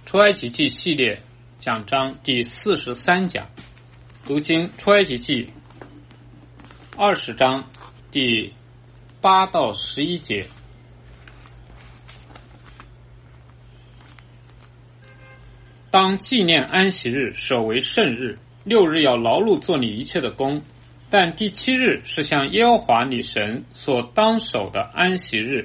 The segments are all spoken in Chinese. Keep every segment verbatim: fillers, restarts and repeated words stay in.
出埃及记系列讲章第四十三讲，读经出埃及记二十章第八到十一节。当纪念安息日，守为圣日，六日要劳碌做你一切的工，但第七日是向耶和华你神所当守的安息日。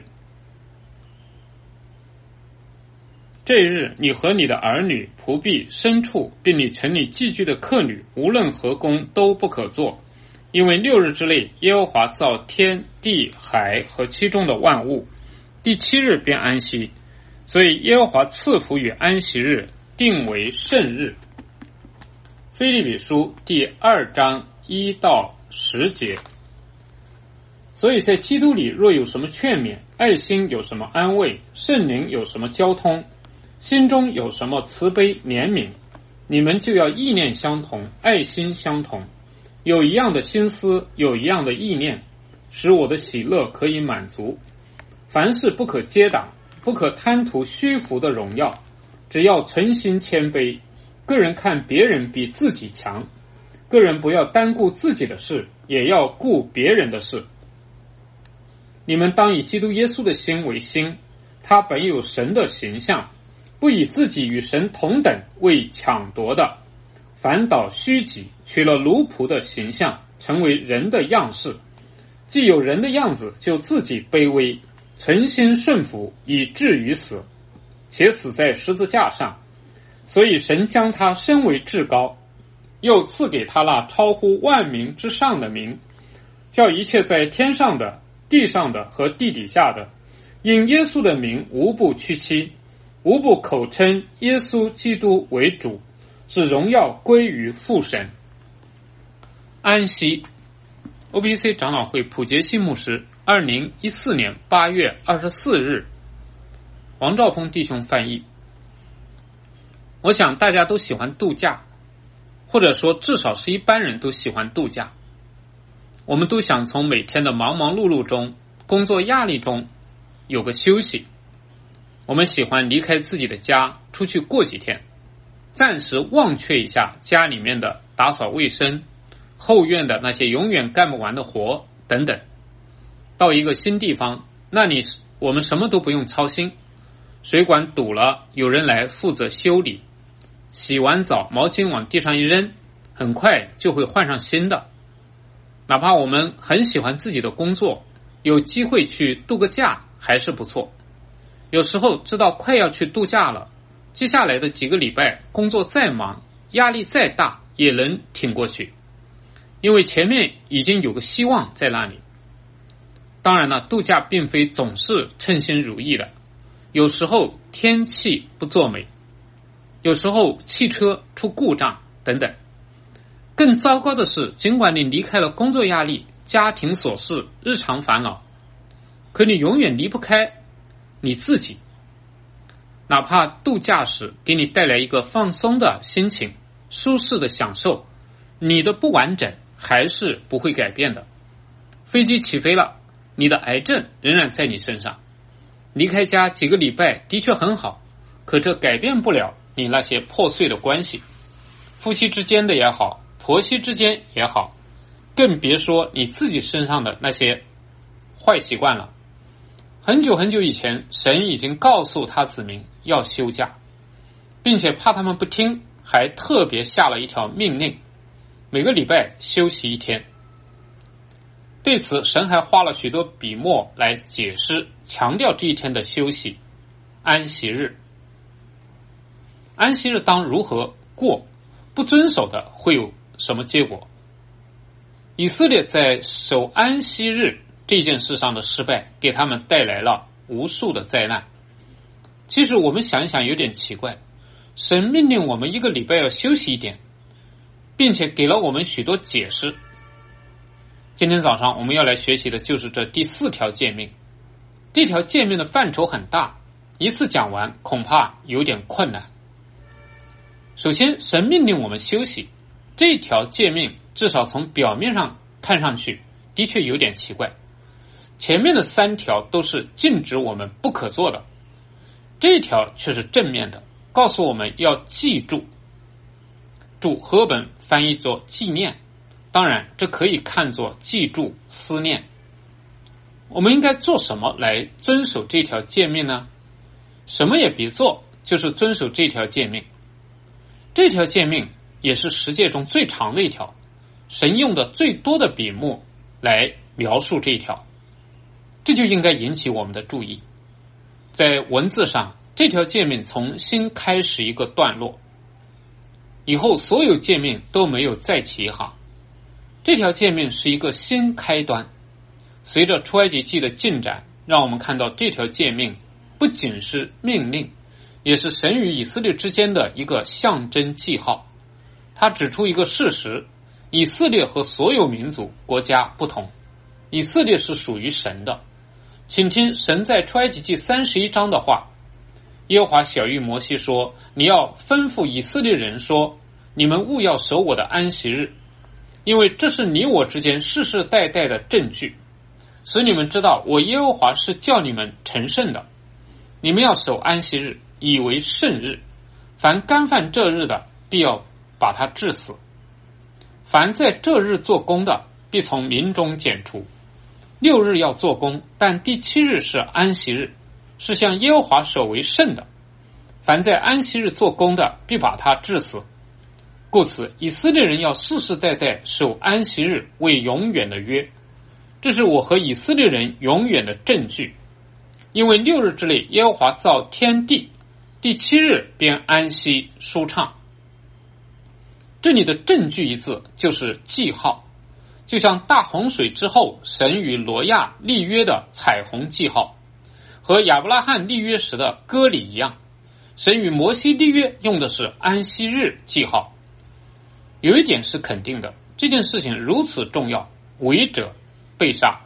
这一日，你和你的儿女、仆婢、牲畜，并你城里寄居的客旅，无论何工都不可做，因为六日之内，耶和华造天地海和其中的万物，第七日便安息，所以耶和华赐福与安息日，定为圣日。腓立比书第二章一到十节。所以在基督里若有什么劝勉，爱心有什么安慰，圣灵有什么交通，心中有什么慈悲怜悯，你们就要意念相同，爱心相同，有一样的心思，有一样的意念，使我的喜乐可以满足。凡事不可结党，不可贪图虚浮的荣耀，只要存心谦卑，个人看别人比自己强，个人不要单顾自己的事，也要顾别人的事。你们当以基督耶稣的心为心，他本有神的形象，不以自己与神同等为抢夺的，反倒虚己，取了奴仆的形象，成为人的样式。既有人的样子，就自己卑微，存心顺服，以至于死，且死在十字架上。所以神将他升为至高，又赐给他那超乎万民之上的名，叫一切在天上的、地上的和地底下的，因耶稣的名无不屈膝，无不口称耶稣基督为主，使荣耀归于父神。安息 O B C 长老会普杰西牧师二零一四年八月二十四日，王兆峰弟兄翻译。我想大家都喜欢度假，或者说至少是一般人都喜欢度假。我们都想从每天的忙忙碌碌中、工作压力中有个休息。我们喜欢离开自己的家，出去过几天，暂时忘却一下家里面的打扫卫生、后院的那些永远干不完的活等等。到一个新地方，那里我们什么都不用操心，水管堵了，有人来负责修理，洗完澡毛巾往地上一扔，很快就会换上新的。哪怕我们很喜欢自己的工作，有机会去度个假还是不错。有时候知道快要去度假了，接下来的几个礼拜工作再忙，压力再大，也能挺过去，因为前面已经有个希望在那里。当然了，度假并非总是称心如意的，有时候天气不作美，有时候汽车出故障等等。更糟糕的是，尽管你离开了工作压力、家庭琐事、日常烦恼，可你永远离不开你自己。哪怕度假时给你带来一个放松的心情、舒适的享受，你的不完整还是不会改变的。飞机起飞了，你的癌症仍然在你身上。离开家几个礼拜的确很好，可这改变不了你那些破碎的关系，夫妻之间的也好，婆媳之间也好，更别说你自己身上的那些坏习惯了。很久很久以前，神已经告诉他子民要休假，并且怕他们不听，还特别下了一条命令，每个礼拜休息一天。对此，神还花了许多笔墨来解释，强调这一天的休息，安息日。安息日当如何过，不遵守的会有什么结果？以色列在守安息日这件事上的失败，给他们带来了无数的灾难。其实我们想一想有点奇怪，神命令我们一个礼拜要休息一点，并且给了我们许多解释。今天早上我们要来学习的就是这第四条诫命。这条诫命的范畴很大，一次讲完恐怕有点困难。首先，神命令我们休息，这条诫命至少从表面上看上去的确有点奇怪。前面的三条都是禁止我们不可做的，这一条却是正面的， 告诉我们要记住，注和合本翻译作纪念，当然这可以看作记住、思念。我们应该做什么来遵守这条诫命呢？什么也别做，就是遵守这条诫命。这条诫命也是十诫中最长的一条，神用的最多的笔墨来描述这一条，这就应该引起我们的注意。在文字上，这条诫命从新开始一个段落，以后所有诫命都没有再起一行。这条诫命是一个新开端。随着出埃及记的进展，让我们看到这条诫命不仅是命令，也是神与以色列之间的一个象征记号。它指出一个事实，以色列和所有民族国家不同，以色列是属于神的。请听神在出埃及记三十一章的话，耶和华晓谕摩西说，你要吩咐以色列人说，你们务要守我的安息日，因为这是你我之间世世代代的证据，使你们知道我耶和华是叫你们成圣的。你们要守安息日，以为圣日，凡干犯这日的，必要把他治死。凡在这日做工的，必从民中剪除。六日要做工，但第七日是安息日，是向耶和华守为圣的。凡在安息日做工的，必把他治死。故此，以色列人要世世代代守安息日为永远的约，这是我和以色列人永远的证据。因为六日之内，耶和华造天地，第七日便安息舒畅。这里的证据一字就是记号，就像大洪水之后神与挪亚立约的彩虹记号，和亚伯拉罕立约时的割礼一样，神与摩西立约用的是安息日记号。有一点是肯定的，这件事情如此重要，违者被杀。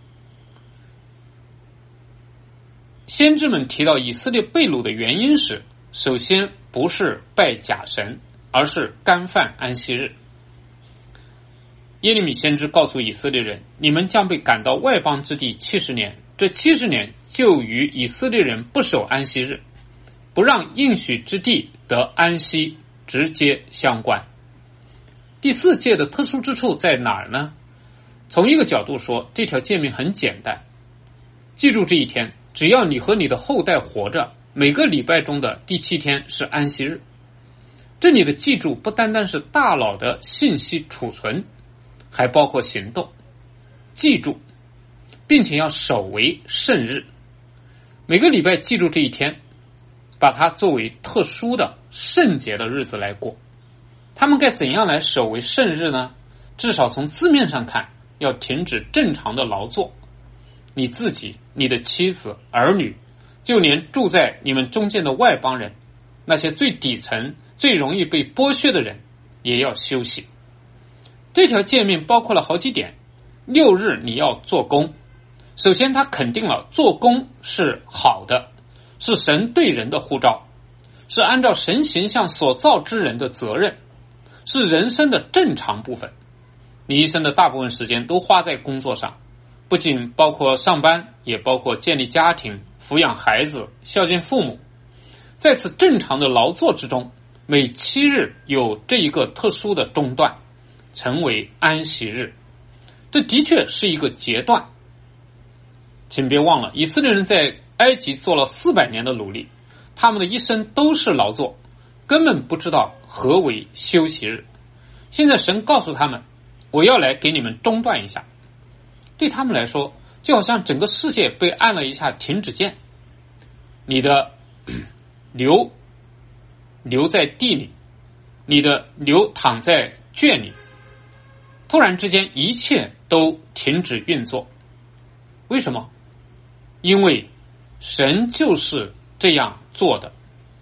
先知们提到以色列被掳的原因时，首先不是拜假神，而是干犯安息日。耶利米先知告诉以色列人，你们将被赶到外邦之地七十年，这七十年就与以色列人不守安息日，不让应许之地得安息直接相关。第四诫的特殊之处在哪儿呢？从一个角度说，这条诫命很简单，记住这一天，只要你和你的后代活着，每个礼拜中的第七天是安息日。这里的记住不单单是大脑的信息储存，还包括行动。记住，并且要守为圣日。每个礼拜记住这一天，把它作为特殊的圣洁的日子来过。他们该怎样来守为圣日呢？至少从字面上看，要停止正常的劳作。你自己、你的妻子、儿女，就连住在你们中间的外邦人，那些最底层、最容易被剥削的人，也要休息。这条诫命包括了好几点。六日你要做工，首先他肯定了做工是好的，是神对人的呼召，是按照神形象所造之人的责任，是人生的正常部分。你一生的大部分时间都花在工作上，不仅包括上班，也包括建立家庭、抚养孩子、孝敬父母。在此正常的劳作之中，每七日有这一个特殊的中断，成为安息日。这的确是一个截断。请别忘了，以色列人在埃及做了四百年的努力，他们的一生都是劳作，根本不知道何为休息日。现在神告诉他们，我要来给你们中断一下。对他们来说，就好像整个世界被按了一下停止键，你的牛留在地里，你的牛躺在圈里，突然之间一切都停止运作。为什么？因为神就是这样做的。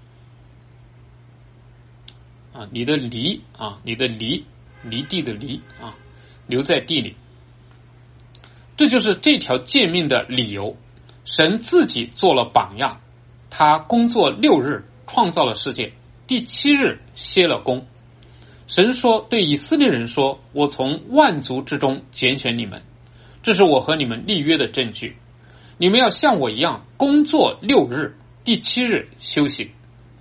啊，你的犁啊，你的犁，犁地的犁啊，留在地里。这就是这条诫命的理由。神自己做了榜样，他工作六日创造了世界，第七日歇了工。神说，对以色列人说，我从万族之中拣选你们，这是我和你们立约的证据。你们要像我一样工作六日，第七日休息。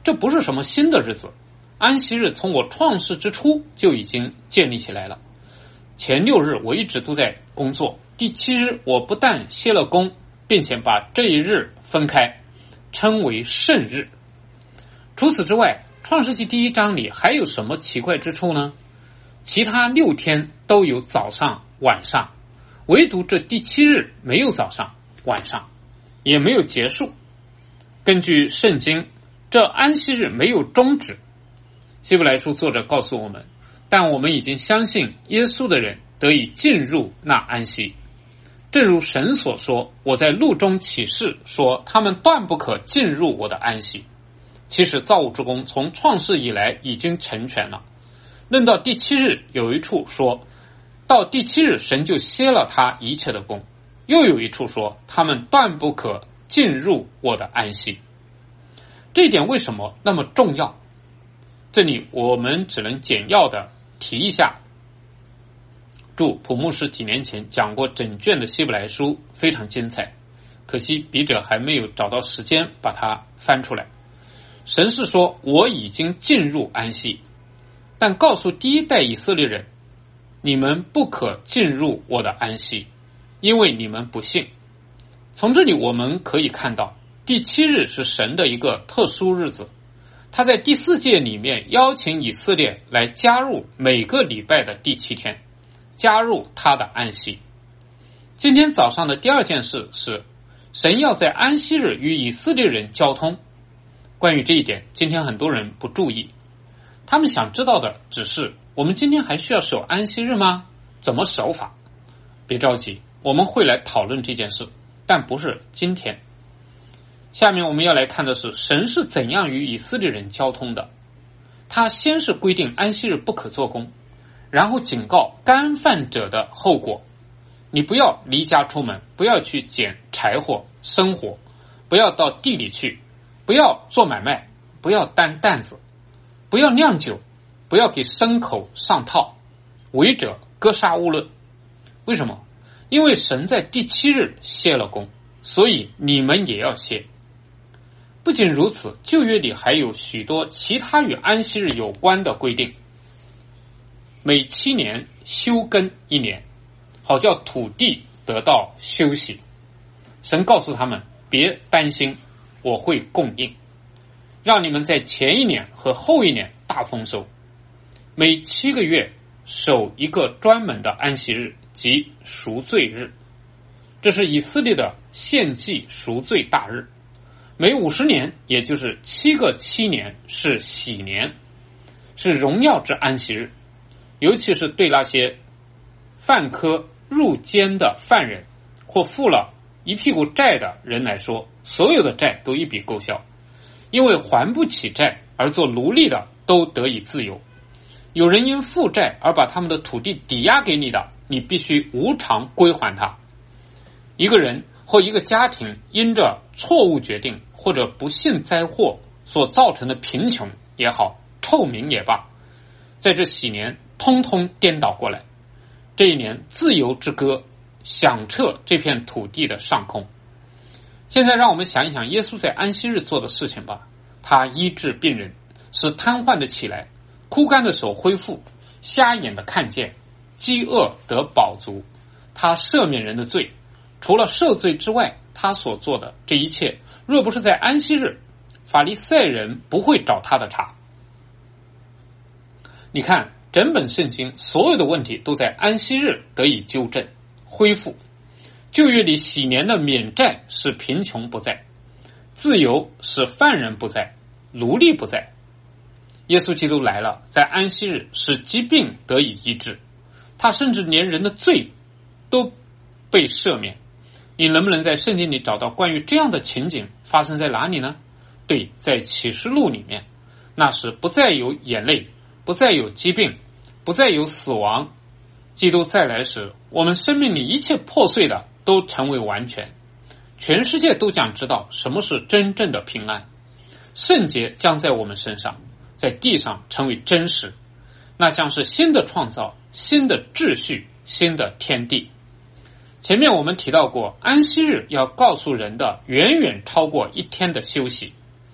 这不是什么新的日子，安息日从我创世之初就已经建立起来了。前六日我一直都在工作，第七日我不但歇了工，并且把这一日分开，称为圣日。除此之外，创世纪第一章里还有什么奇怪之处呢？其他六天都有早上晚上，唯独这第七日没有早上晚上，也没有结束。根据圣经，这安息日没有终止。希伯来书作者告诉我们，但我们已经相信耶稣的人得以进入那安息。正如神所说，我在路中起誓说，他们断不可进入我的安息。其实造物之功从创世以来已经成全了。论到第七日，有一处说到第七日神就歇了他一切的功，又有一处说他们断不可进入我的安息。这一点为什么那么重要？这里我们只能简要的提一下。注：普牧师几年前讲过整卷的希伯来书，非常精彩，可惜笔者还没有找到时间把它翻出来。神是说我已经进入安息，但告诉第一代以色列人，你们不可进入我的安息，因为你们不信。从这里我们可以看到，第七日是神的一个特殊日子，他在第四诫里面邀请以色列来加入每个礼拜的第七天，加入他的安息。今天早上的第二件事是，神要在安息日与以色列人交通。关于这一点，今天很多人不注意，他们想知道的只是，我们今天还需要守安息日吗？怎么守法？别着急，我们会来讨论这件事，但不是今天。下面我们要来看的是，神是怎样与以色列人交通的。他先是规定安息日不可做工，然后警告干犯者的后果。你不要离家出门，不要去捡柴火生火，不要到地里去，不要做买卖，不要担担子，不要酿酒，不要给牲口上套，违者割杀勿论。为什么？因为神在第七日歇了工，所以你们也要歇。不仅如此，旧约里还有许多其他与安息日有关的规定。每七年休耕一年，好叫土地得到休息。神告诉他们，别担心，我会供应，让你们在前一年和后一年大丰收。每七个月守一个专门的安息日，即赎罪日，这是以色列的献祭赎罪大日。每五十年，也就是七个七年，是喜年，是荣耀之安息日。尤其是对那些犯科入监的犯人或负了一屁股债的人来说，所有的债都一笔勾销，因为还不起债而做奴隶的都得以自由。有人因负债而把他们的土地抵押给你的，你必须无偿归还他。一个人或一个家庭因着错误决定或者不幸灾祸所造成的贫穷也好，臭名也罢，在这喜年通通颠倒过来。这一年自由之歌响彻这片土地的上空。现在让我们想一想耶稣在安息日做的事情吧。他医治病人，使瘫痪的起来，枯干的手恢复，瞎眼的看见，饥饿得饱足。他赦免人的罪，除了赦罪之外，他所做的这一切，若不是在安息日，法利赛人不会找他的茬。你看，整本圣经所有的问题都在安息日得以纠正恢复。旧约里喜年的免债使贫穷不在，自由使犯人不在，奴隶不在。耶稣基督来了，在安息日使疾病得以医治，他甚至连人的罪都被赦免。你能不能在圣经里找到关于这样的情景发生在哪里呢？对，在启示录里面，那时不再有眼泪，不再有疾病，不再有死亡。基督再来时，我们生命里一切破碎的都成为完全，全世界都将知道什么是真正的平安。圣洁将在我们身上，在地上成为真实，那将是新的创造，新的秩序，新的天地。前面我们提到过，安息日要告诉人的远远超过一天的休息，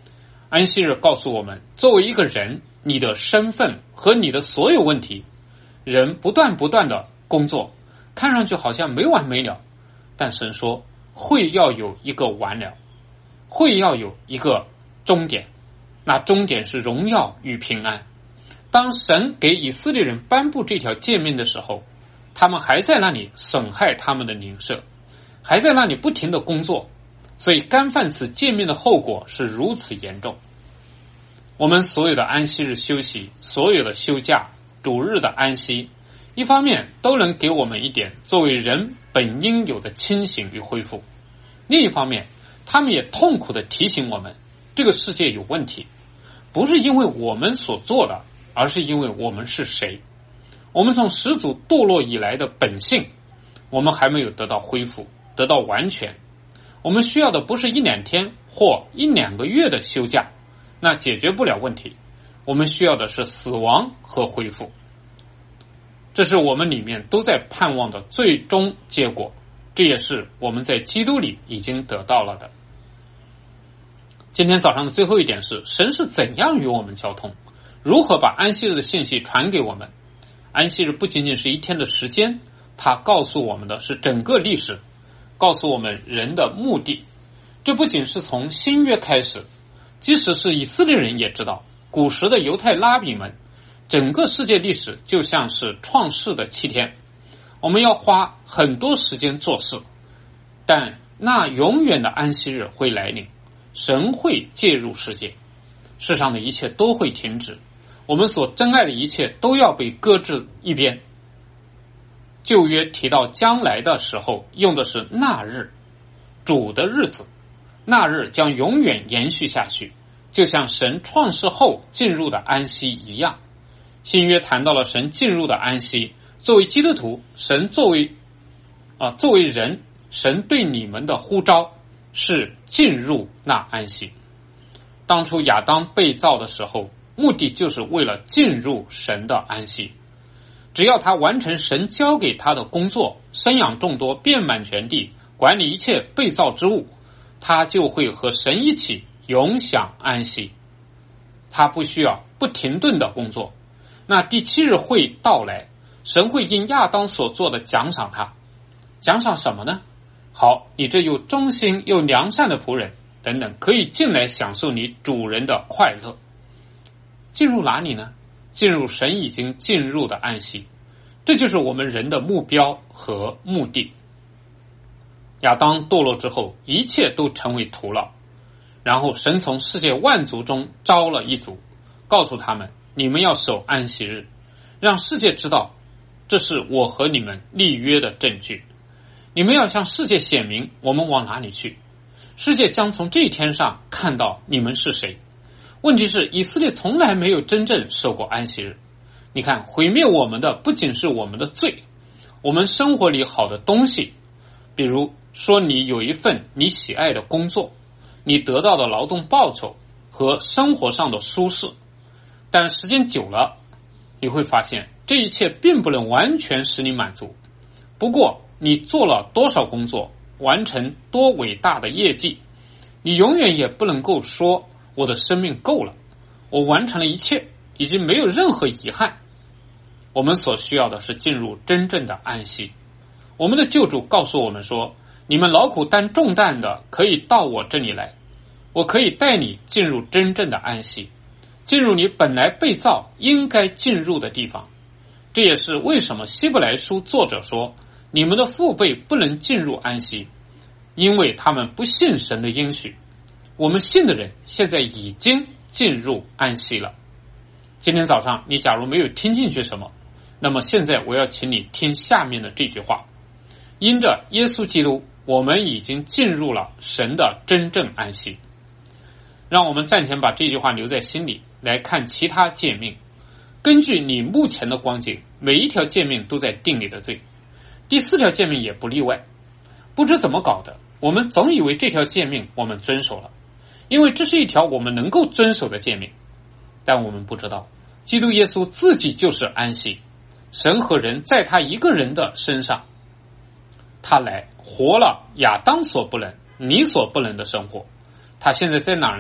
安息日告诉我们，作为一个人，你的身份和你的所有问题，人不断不断的工作，看上去好像没完没了，但神说会要有一个完了，会要有一个终点，那终点是荣耀与平安。当神给以色列人颁布这条诫命的时候，他们还在那里损害他们的邻舍，还在那里不停的工作，所以干犯此诫命的后果是如此严重。我们所有的安息日休息，所有的休假，主日的安息，一方面都能给我们一点作为人本应有的清醒与恢复，另一方面他们也痛苦地提醒我们，这个世界有问题，不是因为我们所做的，而是因为我们是谁。我们从始祖堕落以来的本性，我们还没有得到恢复，得到完全。我们需要的不是一两天或一两个月的休假，那解决不了问题。我们需要的是死亡和恢复。这是我们里面都在盼望的最终结果，这也是我们在基督里已经得到了的。今天早上的最后一点是，神是怎样与我们交通，如何把安息日的信息传给我们。安息日不仅仅是一天的时间，它告诉我们的是整个历史，告诉我们人的目的。这不仅是从新约开始，即使是以色列人也知道，古时的犹太拉比们，整个世界历史就像是创世的七天，我们要花很多时间做事，但那永远的安息日会来临，神会介入世界，世上的一切都会停止，我们所珍爱的一切都要被搁置一边。旧约提到将来的时候用的是那日，主的日子，那日将永远延续下去，就像神创世后进入的安息一样。新约谈到了神进入的安息，作为基督徒，神作为啊作为人，神对你们的呼召是进入那安息。当初亚当被造的时候，目的就是为了进入神的安息。只要他完成神交给他的工作，生养众多，遍满全地，管理一切被造之物，他就会和神一起永享安息。他不需要不停顿的工作。那第七日会到来，神会因亚当所做的奖赏他。奖赏什么呢？好，你这又忠心又良善的仆人等等，可以进来享受你主人的快乐。进入哪里呢？进入神已经进入的安息。这就是我们人的目标和目的。亚当堕落之后，一切都成为徒劳，然后神从世界万族中招了一族，告诉他们，你们要守安息日，让世界知道这是我和你们立约的证据。你们要向世界显明我们往哪里去，世界将从这一天上看到你们是谁。问题是以色列从来没有真正守过安息日。你看，毁灭我们的不仅是我们的罪，我们生活里好的东西，比如说你有一份你喜爱的工作，你得到的劳动报酬和生活上的舒适，但时间久了，你会发现这一切并不能完全使你满足。不过你做了多少工作，完成多伟大的业绩，你永远也不能够说我的生命够了，我完成了一切，已经没有任何遗憾。我们所需要的是进入真正的安息。我们的救主告诉我们说，你们劳苦担重担的可以到我这里来，我可以带你进入真正的安息，进入你本来被造应该进入的地方。这也是为什么希伯来书作者说，你们的父辈不能进入安息，因为他们不信神的应许。我们信的人现在已经进入安息了。今天早上你假如没有听进去什么，那么现在我要请你听下面的这句话，因着耶稣基督，我们已经进入了神的真正安息。让我们暂且把这句话留在心里，来看其他诫命。根据你目前的光景，每一条诫命都在定你的罪，第四条诫命也不例外。不知怎么搞的，我们总以为这条诫命我们遵守了，因为这是一条我们能够遵守的诫命。但我们不知道，基督耶稣自己就是安息，神和人在他一个人的身上，他来活了亚当所不能，你所不能的生活。他现在在哪儿呢？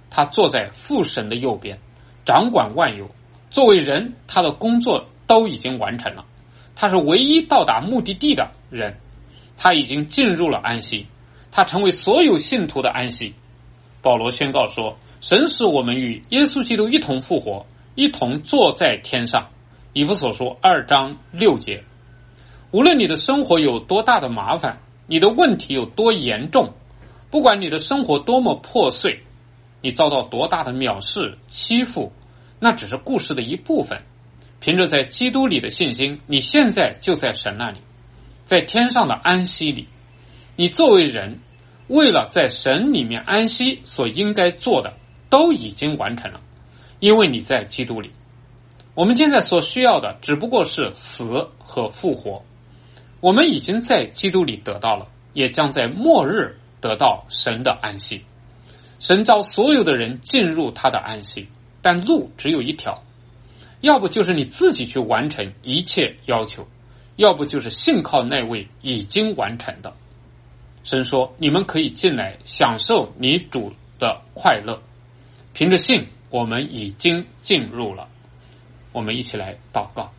他坐在父神的右边，掌管万有。作为人，他的工作都已经完成了，他是唯一到达目的地的人，他已经进入了安息，他成为所有信徒的安息。保罗宣告说，神使我们与耶稣基督一同复活，一同坐在天上。以弗所书二章六节。无论你的生活有多大的麻烦，你的问题有多严重，不管你的生活多么破碎，你遭到多大的藐视欺负，那只是故事的一部分。凭着在基督里的信心，你现在就在神那里，在天上的安息里。你作为人，为了在神里面安息所应该做的都已经完成了，因为你在基督里。我们现在所需要的只不过是死和复活。我们已经在基督里得到了，也将在末日得到神的安息。神召所有的人进入他的安息，但路只有一条，要不就是你自己去完成一切要求，要不就是信靠那位已经完成的。神说，你们可以进来享受你主的快乐。凭着信，我们已经进入了。我们一起来祷告。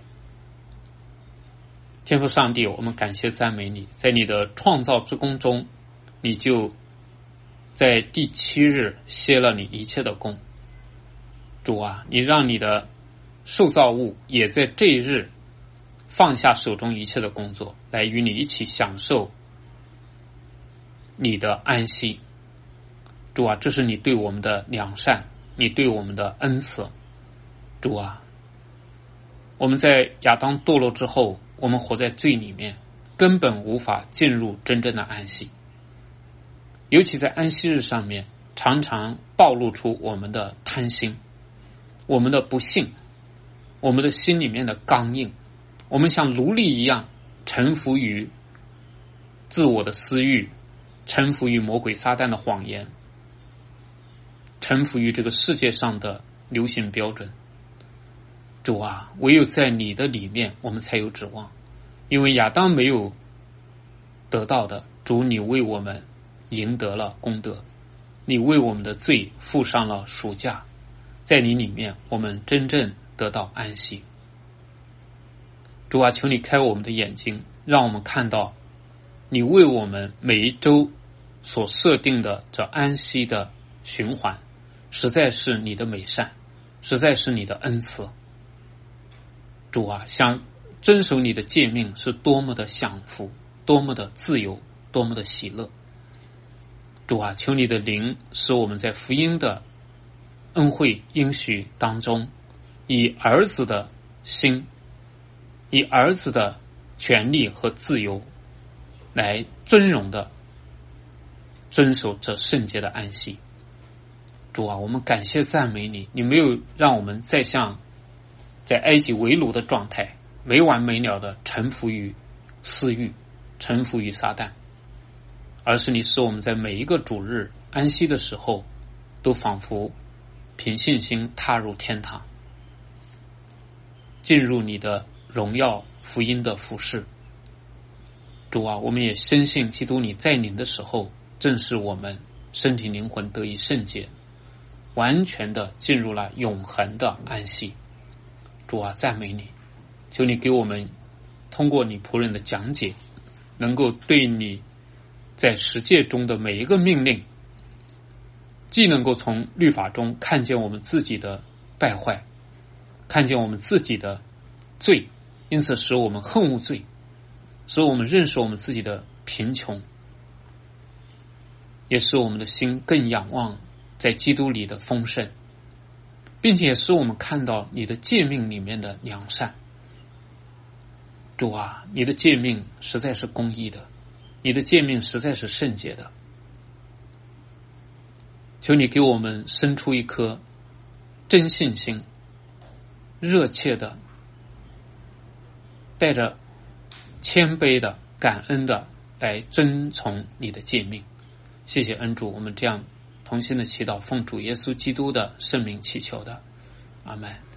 天父上帝，我们感谢赞美你，在你的创造之功中，你就在第七日歇了你一切的功。主啊，你让你的受造物也在这一日放下手中一切的工作，来与你一起享受你的安息。主啊，这是你对我们的良善，你对我们的恩赐。主啊，我们在亚当堕落之后，我们活在罪里面，根本无法进入真正的安息。尤其在安息日上面，常常暴露出我们的贪心，我们的不幸，我们的心里面的刚硬。我们像奴隶一样臣服于自我的私欲，臣服于魔鬼撒旦的谎言，臣服于这个世界上的流行标准。主啊，唯有在你的里面我们才有指望，因为亚当没有得到的，主你为我们赢得了功德，你为我们的罪付上了赎价，在你里面我们真正得到安息。主啊，求你开我们的眼睛，让我们看到你为我们每一周所设定的这安息的循环，实在是你的美善，实在是你的恩慈。主啊，想遵守你的诫命是多么的享福，多么的自由，多么的喜乐。主啊，求你的灵使我们在福音的恩惠应许当中，以儿子的心，以儿子的权利和自由来尊荣的遵守这圣洁的安息。主啊，我们感谢赞美你，你没有让我们再像在埃及为奴的状态，没完没了的臣服于私欲，臣服于撒旦，而是你使我们在每一个主日安息的时候，都仿佛凭信心踏入天堂，进入你的荣耀福音的服事。主啊，我们也深信基督你在临的时候，正是我们身体灵魂得以圣洁，完全的进入了永恒的安息。主啊，赞美你，求你给我们通过你仆人的讲解，能够对你在十诫中的每一个命令，既能够从律法中看见我们自己的败坏，看见我们自己的罪，因此使我们恨恶罪，使我们认识我们自己的贫穷，也使我们的心更仰望在基督里的丰盛，并且也使我们看到你的诫命里面的良善。主啊，你的诫命实在是公义的，你的诫命实在是圣洁的。求你给我们生出一颗真信心，热切的，带着谦卑的感恩的来遵从你的诫命。谢谢恩主，我们这样同心的祈祷，奉主耶稣基督的圣名祈求的，阿们。